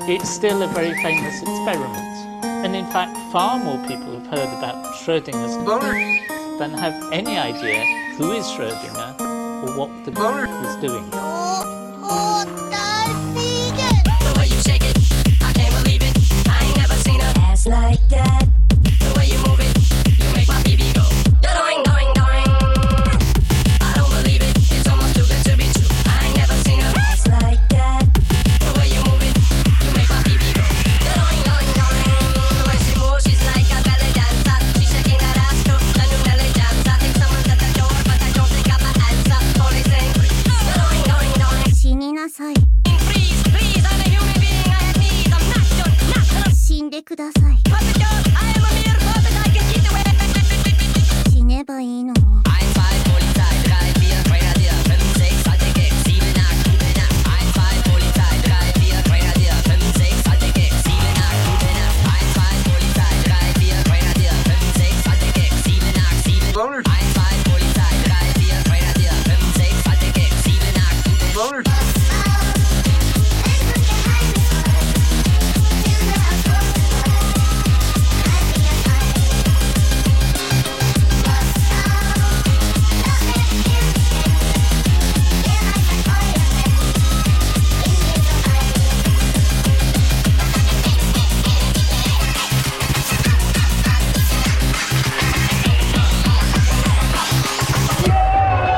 it's still a very famous experiment. And in fact, far more people have heard about Schrodinger's than have any idea who is Schrödinger or what the was doing.